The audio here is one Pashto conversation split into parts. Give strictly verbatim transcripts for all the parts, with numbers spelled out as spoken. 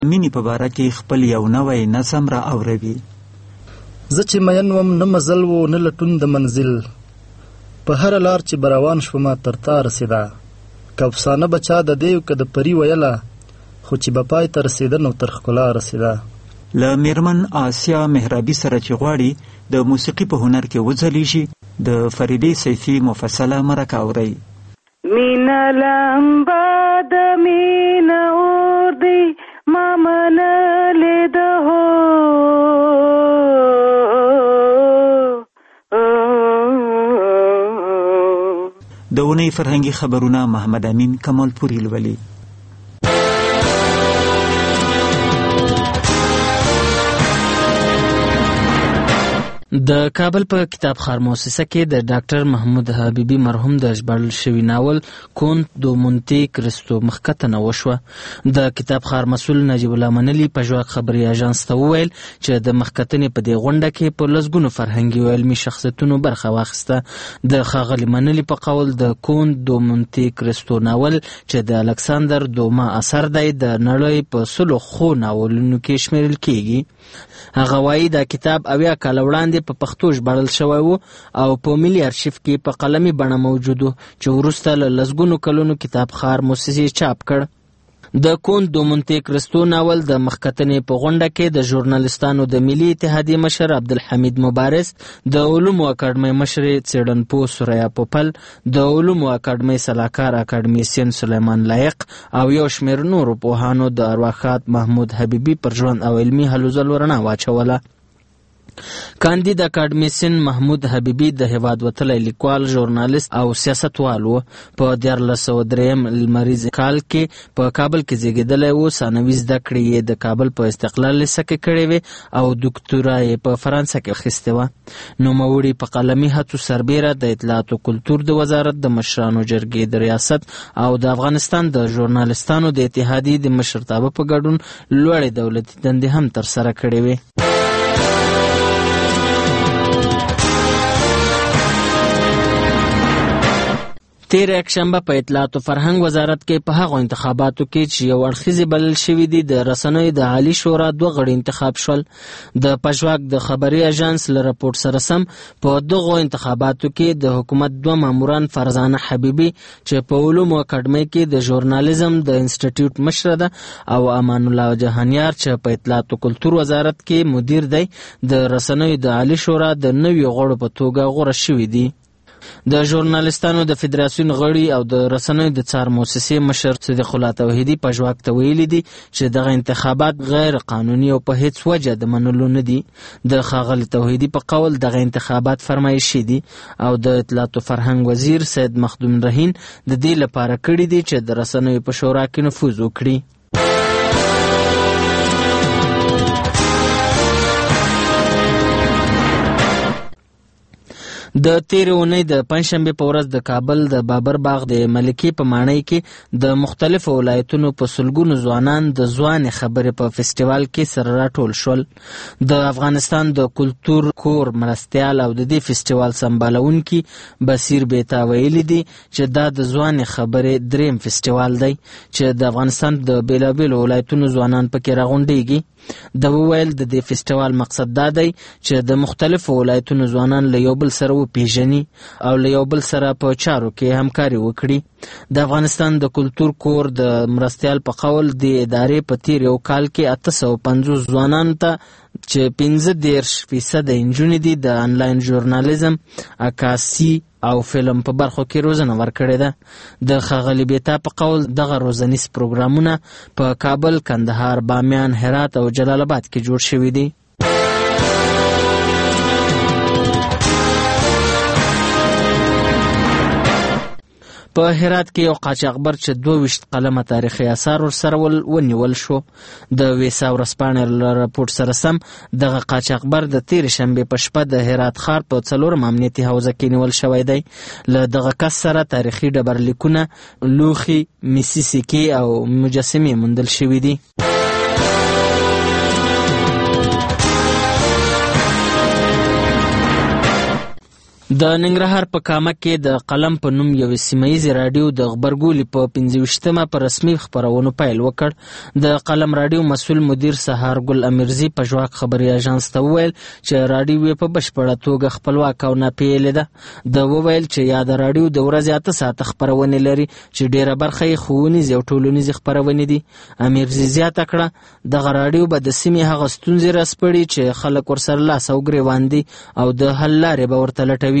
مینې په باره کې خپل یو نوی نظم را اوروي. زه چې مین وم نه مزل و نه لټون د منزل، په هره لار چې بروان شومه تر تا رسېده. که افسانه به چا د دیو که د پري ویله، خو چې به پای ته رسېده نو تر ښکلا رسېده. له میرمن آسیا مهرابي سره چې غواړي د موسیقي په هنر کې وځلیږي، د فریدې سیفي مفصله مرکه اورئ. مینه لمبه د مینه اور دی ما منلې د هو د اونۍ فرهنګي خبرونه محمد امین کمالپوري لولي. د کابل په کتابخانه مؤسسه کې د ډاکټر محمود حبیبي مرحوم د ژباړل شوي ناول کونت دو مونتي کریستو مخکتنه وشوه. د کتابخانه مسؤل نجیب الله منلي په ژواک خبري اژانس ته وویل چې د مخکتنې په دې غونډه کې په لسګونو فرهنګي او علمي شخصیتونو برخه واخیسته. د ښاغلي منلي په قول د کونت دو مونتي کریستو ناول چې د الکساندر دوما اثر دی د نړۍ په سلو خو ناولونو کې شمیرل کیږي. هغه وایي دا کتاب اویا کاله وړاندې په پښتو ژباړل شوی و او په ملي ارشیف کې په قلمي بڼه موجود و چې وروسته له لسګونو کلونو کتابخانه مؤسسې چاپ کړ. د کونت دو مونتي کریستو ناول د مخکتنې په غونډه کې د ژورنالستانو د ملي اتحادیې مشر عبدالحمید مبارز، د علومو اکاډمۍ مشرې څېړنپوه سوریا پوپل، د علومو اکاډمۍ سلاکار اکاډمیسین سلیمان لایق او یو شمېر نورو پوهانو د ارواښاد محمود حبیبي پر ژوند او علمي هلو ځلو رڼا واچوله. کاندید اکاډمیسین محمود حبیبي د هیواد وتلی لیکوال، ژورنالیست او سیاستوال و. په دیارلس سوه دریم لمریز کال کې په کابل کې زیږېدلی و. ثانوي زده کړې یې د کابل په استقلال لیسه کې کړې وې او دوکتورا یې په فرانسه کې اخیستې وه. نوموړي په قلمي هڅو سربیره د اطلاعات او کلتور د وزارت د مشرانو جرګې د ریاست او د افغانستان د ژورنالستانو د اتحادیې د مشرتابه په ګډون لوړې دولتي دندې هم ترسره کړې وې. تیر یکشنبه په اطلاعات او فرهنګ وزارت کې په هغو انتخاباتو کې چې یو اړخیزې بلل شوي دي د رسنیو د عالي شورا دوه غړي انتخاب شول. د پژواک د خبري اژانس له راپورټ سره سم په دغو انتخاباتو کې د حکومت دوه ماموران فرزانه حبیبي چې په علومو اکاډمۍ کې د ژورنالیزم د انسټیټیوټ مشره ده او امان الله جهانیار چې په اطلاعات او کلتور وزارت کې مدیر دی د رسنیو د عالي شورا د نویو غړو په توګه غوره شوي دي. د ژورنالیستانو د فدراسیون غړي او د رسنیو د څار مؤسسې مشر صدیق الله توحیدي په ژواک ته ویلي دي چې دغه انتخابات غیر قانوني او په هیڅ وجه د منلو نه دي. د ښاغلي توحیدي په قول دغه انتخابات فرمایشي دي او د اطلاعات او فرهنګ وزیر سید مخدوم رهین د دې لپاره کړي دي چې د رسنیو په شورا کې نفوذ وکړي. د تیرې اونۍ د پنجشنبې په ورځ د کابل د بابر باغ د ملکي په ماڼۍ کې د مختلفو ولایتونو په سلګونو ځوانان د ځوانې خبرې په فستیوال کې سره راټول شول. د افغانستان د کلتور کور مرستیال او د دې فستیوال سمبالونکي بصیر بیتا ویلي دي چې دا د ځوانې خبرې دریم فستیوال دی چې د افغانستان د بیلابیلو ولایتونو ځوانان پکې راغونډیږي. د وویل د دې فستیوال مقصد دا دی چې د مختلفو ولایتونو ځوانان له یو بل سره وپیژني او له یو بل سره په چارو کې همکاري وکړي. د افغانستان د کلتور کور د مرستیال په قول د ادارې په تیر یو کال کې اته سوه پنځوس ځوانانو ته چې پنځه دېرش فیصده نجونې دي د انلاین ژورنالیزم، عکاسي او فلم په برخو کې روزنه ورکړې ده. د ښاغلي بیتا په قول دغه روزنیز پروګرامونه په کابل، کندهار، بامیان، هرات او جلال آباد کې جوړ شوي دي. په هرات کې یو قاچاقبر چې دوه ویشت قلمه تاریخي اثار ورسره ونیول شو. د ویسا ورځپاڼې له راپورټ سره سم دغه قاچاقبر د تېرې شنبې په شپه د هرات ښار په څلورم امنیتي حوزه کې نیول شوی دی. له دغه کس سره تاریخي ډبرلیکونه، لوښي، مسي سکې او مجسمې موندل شوي دي. د ننګرهار په کامه کې د قلم په نوم یو سیمهیزې راډیو د غبرګولي په پنځه ویشتمه په رسمي خپرونو پیل وکړ. د قلم راډیو مسؤل مدیر سهار ګل امیرزي په ژواک خبري اژانس ته وویل چې راډیو په بشپړه توګه خپلواک او ناپیلې ده. د وویل چې یا د راډیو د ورځې اته ساعته خپرونې لري چې ډیره برخه یې ښوونیزې او ټولنیزې خپرونې دي. امیرزي زیاته کړه دغه راډیو به د سیمې هغه ستونزې راسپړي چې خلک ورسره لاس او ګریوان دي او د حل لارې به ورته لټوي.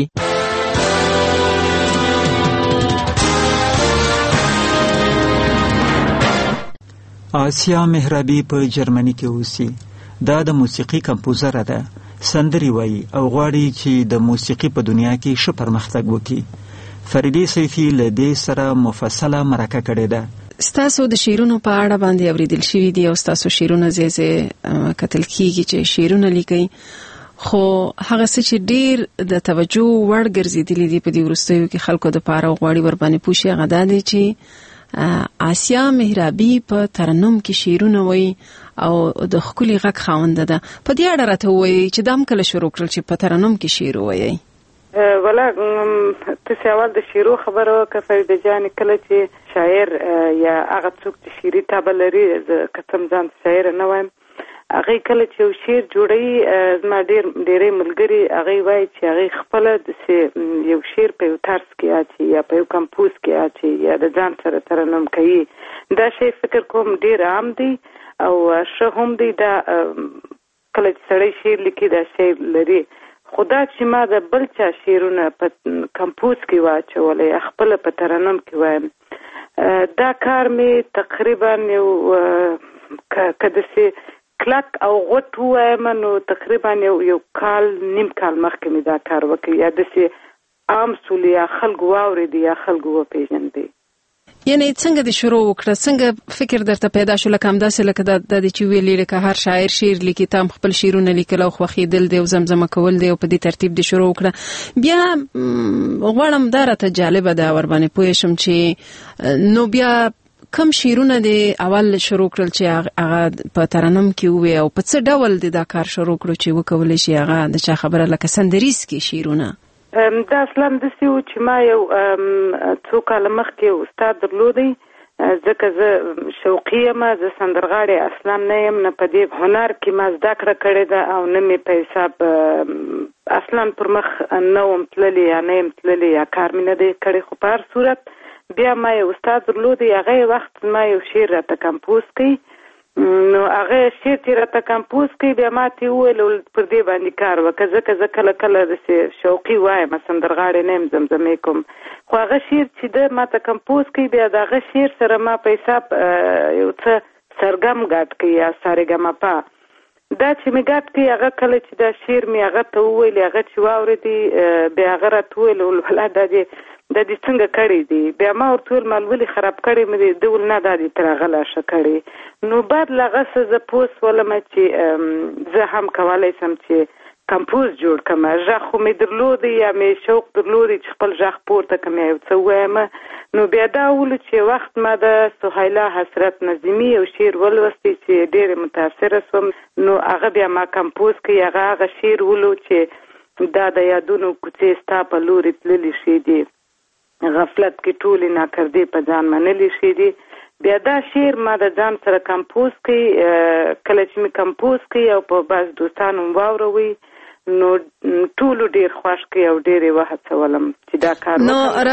آسیا مهرابي په جرمني کې اوسي. دا د موسیقي کمپوزره ده، سندري وایي او غواړي چې د موسیقي په دنیا کې ښه پرمختګ وکړي. فریدې سیفي له دې سره مفصله مرکه کړې ده. ستاسو د شعرونو په اړه باندې اوریدل شوي دي او ستاسو شعرونه زه زه کتل کیږي چې شعرونه لیکي، خو هغه څه چې ډیر د توجه وړ ګرځېدلي دي په دې وروستیو کې خلکو د پاره غواړي ور باندې پوښي هغه دا دی چې آسیا مهرابي په ترنم کې شعرونه وایي او د ښکلي غږ خاونده ده. په دې اړه راته ووایي چې دا هم کله شروع کړل چې په ترنم کې شعر ووایي؟ ولا تاسو اول د شعرو خبره وکړه فریده جان، کله چې شاعر یا هغه څوک چې شعري طبع لري، کتم ځان شاعر نه وایم، هغه کله چې یو شعر جوړوي، زما ډېر ډېرې ملګري هغه وایي چې هغه خپله داسې یو شعر په یو طرز کې اچي یا په یو کمپوز کې اچي یا د ځان سره ترنم کوي. دا شی فکر کوم ډېر عام دی او ښه هم دی. دا کله چې سړی شعر لیکي دا شی لري، خو دا چې ما د بل چا شعرونه په کمپوز کې واچولی یا خپله په ترنم کې وایم، دا کار مې تقریبا یو که داسې کلک او غوټ ووایم نو تقریبا یو یو کال نیم کال مخکې مې دا کار وکړ، یا داسې عام سولې یا خلکو واورېدي یا خلکو وپېژندي. یعنی څنګه د شروع وکړه، څنګه فکر درته پیدا شو؟ لکه همداسې لکه دا د چې ویلې لکه هر شاعر شعر لیکي، تا هم خپل شعرونه لیکل او خوښېدل دی او زمزمه کول دی او په دې ترتیب د شروع وکړه. بیا غواړم دا راته جالبه ده ور باندې پوه شم چې نو بیا کم شعرونه دی اول شروع کړل چې هغه په ترنم کې ووي او په څه ډول دی دا کار شروع کړو چې وکولی شي هغه د چا خبره لکه سندریز کې شعرونه؟ دا اصلا داسې و چې ما یو څو کاله مخکې یو استاد درلودی، ځکه زه شوقي یم، زه سندرغاړې اصلا نه یم، نه په دې هنر کې ما زده کړه کړې ده او نه مې په حساب اصلا پر مخ نه وم تللې یا نه یم تللې یا کار مې نه دی کړی. خو په هر صورت بیا ما یو استاد درلودی، هغه وخت ما یو شعر راته کمپوز کړي، نو هغه شعر چې راته کمپوز کړي بیا ما ته وویل پر دې باندې کار وکړه، ځکه زه کله کله داسې شوقي وایم، سندرغاړې نه یم، زمزمې کوم، خو هغه شعر چې ده ما ته کمپوز کړي بیا د هغه شعر سره ما په حساب یو څه سرګم ګډ کړي یا سارېګمپا. دا چې مې ګډ کړي هغه کله چې دا شعر مې هغه ته وویل، هغه چې واورېدي بیا هغه راته وویل ولا دا دې دا دې څنګه کړی دی؟ بیا ما ورته وویل مال ولې خراب کړی مې دی؟ ده ویل نه دا دې تر هغه لا ښه کړی. نو بعد له هغه څه زه پوه شولم چې زه هم کولی شم چې کمپوز جوړ کړم. غږ خو مې درلودی یا مې شوق درلودی چې خپل غږ پورته کړم یا یو څه ووایم. نو بیا دا ولو چې وخت ما د سهیلا حسرت نظیمي یو شعر ولوستی چې ډېرې متاثره شوم، نو هغه بیا ما کمپوز کړي. هغه هغه شعر ولو چې دا د یادونو کوڅې ستا په لورې تللي شي دي، غفلت کې ټولې ناکردې په ځان منلي شي دي. بیا دا شعر ما د ځان سره کمپوز کړي. کله چې مې کمپوز کړي او په بعض دوستانو مې واوروي نو ټولو ډېر خوښ کړي او ډېر یې وهڅولم چې دا کار وکړم. نو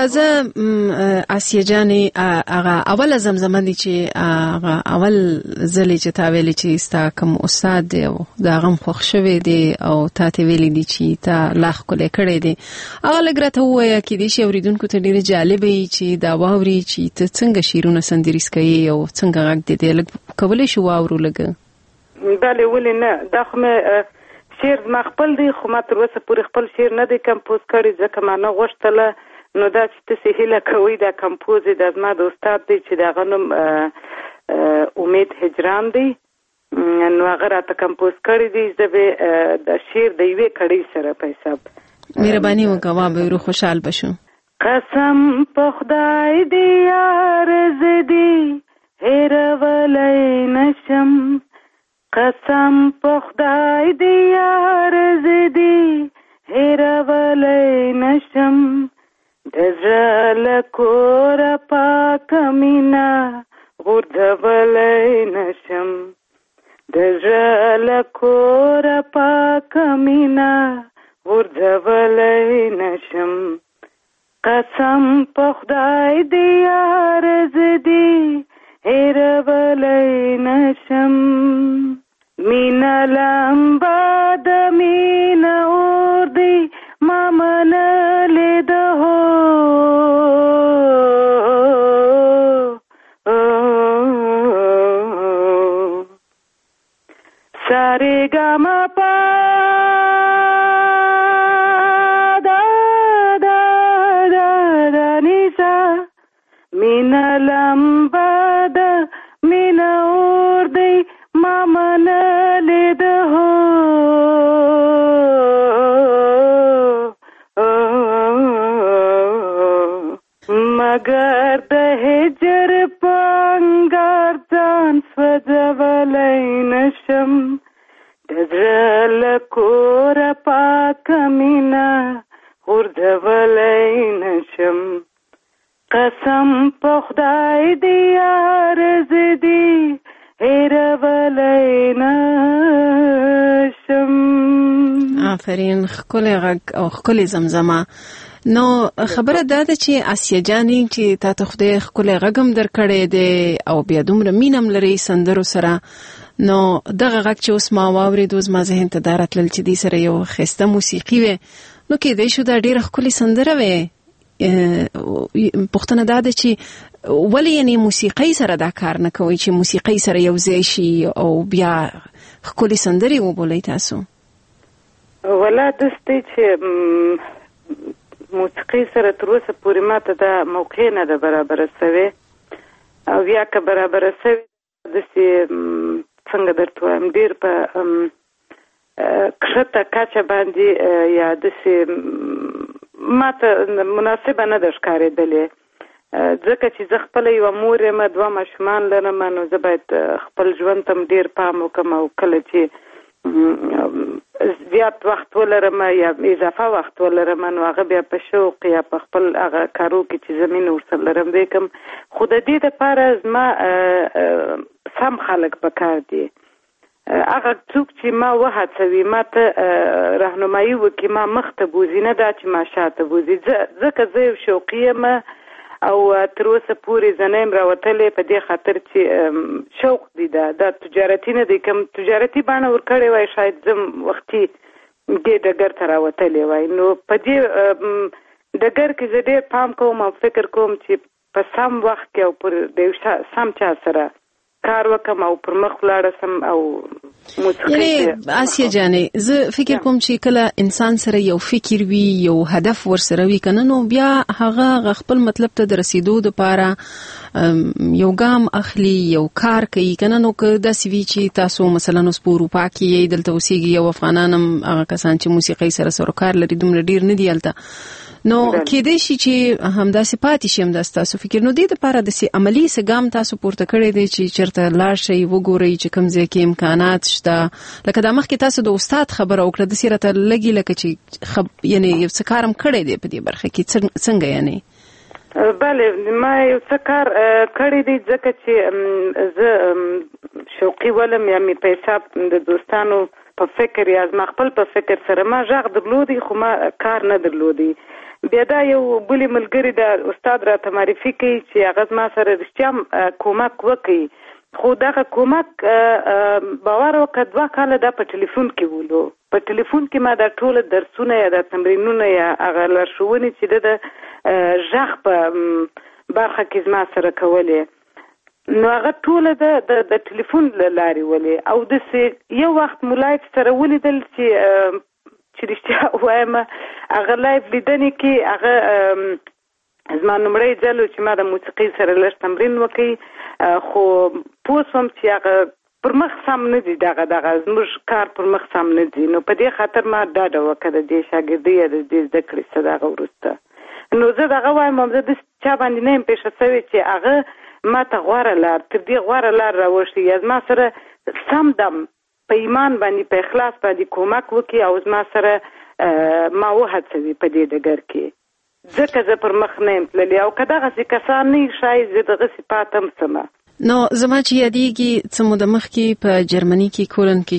راځه آسیه جانې، هغه اوله زمزمه دي چې هغه اول ځلې چې تا ویلې چې ستا کوم استاد دی او د هغه هم خوښ شوی دی او تا ته ویلي دي چې تا لا ښکلی کړی دی، هغه لږ راته ووایه، کیدای شي اورېدونکو ته ډېرې جالبه وي چې دا واوري چې ته څنګه شعرونه سندریز کوې او څنګه غږ دی دی، لږ کولی شو واورو لږه؟ بلې ولې نه، دا خو مې شعر ما خپل دی، خو ما تر اوسه پورې خپل شعر نه دی کمپوز کړی، ځکه ما نه غوښتله. نو دا چې تاسې هیله کوئ دا کمپوز دا زما د استاد دی چې د هغه نوم امید هجران دی، نو هغه راته کمپوز کړی دی. زه به د شعر د یوې کړۍ سره په حساب مهرباني وکړه، ما به ورو خوشحال بشو. قسم په خدای دی یار زه دی هېرولی نشم، قسم په خدای دی یار زه دی هیرولی نشم د زړه له کوره پاکه مینه غورځولی نشم د زړه له کوره پاکه مینه غورځولی نشم قسم په خدای دی یار زه دې هیرولی نشم مینه لمبه د مینه اور دی ما منلی د هو سارېګاما پا دا دا دا دا نیسا مینه لمبه د مینه اور دی ما منلی د هو مگر د هجر په انګار ځان سوځولی نشم د زړه له کوره پاکه مینه غورځولی نشم قسم په خدای دی یار زه دې هیرولی نشم. آفرین، ښکلی غږ او ښکلی زمزمه. نو خبره دا ده چې آسیه جانې چې تا ته خدای ښکلی غږ هم درکړی دی او بیا دومره مینه هم لري سندرو سره، نو دغه غږ چې اوس ما واورېدو زما ذهن ته دا راتلل چې دې سره یو ښایسته موسیقي وي، نو کېدای شو دا ډېره ښکلې سندره وي. پوښتنه دا ده چې ولې یعنې موسیقۍ سره دا کار نه کوئ چې موسیقۍ سره یو ځای شي او بیا ښکلې سندرې وبولئ تاسو؟ ولا داسې چې موسیقۍ سره تر اوسه پورې ما ته دا موقع نه ده برابره سوې، او یا که برابره سوې داسې څنګه درته وایم ډېر په کښته کچه باندې یا داسې ما ته مناسبه نه ده ښکارېدلې، ځکه چې زه خپله یوه مور یم، دوه ماشومان لرم، نو زه باید خپل ژوند ته ډېر پام وکړم، او کله چې زیات وخت ولرم یا اضافه وخت ولرم نو هغه بیا په شوق یا په خپل هغه کارو کې چې زمین ورسره لرم وکم. خو د دې دپاره زما سم خلک پکار دي، هغه څوک چې ما وهڅوي، ما ته راهنمایي وکړي، ما مخته بوځي، نه دا چې ما شاته بوځي، ځکه زه یو شوقي یم او تر اوسه پورې زه نه یم راوتلی په دې خاطر چې شوق دی، دا دا تجارتي نه دی. کوم تجارتي بڼه ورکړې وای شاید زه وختي دې ډګر ته راوتلی وای. نو په دې ډګر کې زه ډېر پام کوم او فکر کوم چې په سم وخت کې او پر د یو سم چا سره کار وکم او پر مخ ولاړه سم او موسیقي. یعنې آسیه جانې زه فکر کوم چې کله انسان سره یو فکر وي، یو هدف ورسره وي که نه، نو بیا هغه خپل مطلب ته د رسیدو دپاره یو ګام اخلي، یو کار کوي که نه. نو که داسې وي چې تاسو مثلا اوس په اروپا کې یې دلته اوسېږي، یو افغانان هم هغه کسان چې موسیقۍ سره سروکار لري دومره ډېر نه دي هلته، نو کېدای شي چې همداسې پاتې شي، همداسې تاسو فکر. نو دې دپاره داسې عملي څه ګام تاسو پورته کړی دی چې چېرته لاړ شئ وګورئ چې کوم ځای کې امکانات شته؟ لکه دا مخکې تاسو د استاد خبره وکړه، داسې راته لګي لکه چې خب یعنې یو څه کار هم کړی دی په دې برخه کې، څنګه یعنې؟ بله، ما یو څه کار کړی دی، ځکه چې زه شوقي ولم یا مې په حساب د دوستانو په فکر یا زما خپل په فکر سره ما غږ درلودی خو ما کار نه درلودی. بیا دا یو بلې ملګري د استاد راته معرفي کوي چې هغه زما سره رښتیا کومک وکړي، خو دغه کومک باور وکړه دوه کاله دا په ټلیفون کې ولو. په ټلیفون کې ما دا ټول درسونه یا د تمرینونه یا هغه لارښوونې چې د غږ په برخه کې زما سره کولې، نو هغه ټوله د د ټلیفون له لارې ولې. او داسې یو وخت مو لایف سره ولیدل چې چې رښتیا وایم هغه لایف لیدنې کې هغه زما لومړی ځل چې ما د موسیقۍ سره لږ تمرین وکړي، خو پوه شوم چې هغه پر مخ سم نه دي، دغه دغه زموږ کار پر مخ سم نه دي. نو په دې خاطر ما ډاډه وکړه د دې شاګردۍ یا د دې زده کړې څه دغه وروسته. نو زه دغه وایم زه د چا باندې نه یم پېښه شوې چې هغه ما ته غوره لار تر دې غوره لار راوښي، یا زما سره سم دم په ایمان باندې په اخلاص باندې کومک وکړي او زما سره ما وهڅوي په دې ډګر کې ځکه زه پر مخ نه یم تللې او که دغسې کسان نه وي ښایي زه دغسې پاتم سمه. نو زما چې یادېږي څه موده مخکې په جرمني کې کولن کې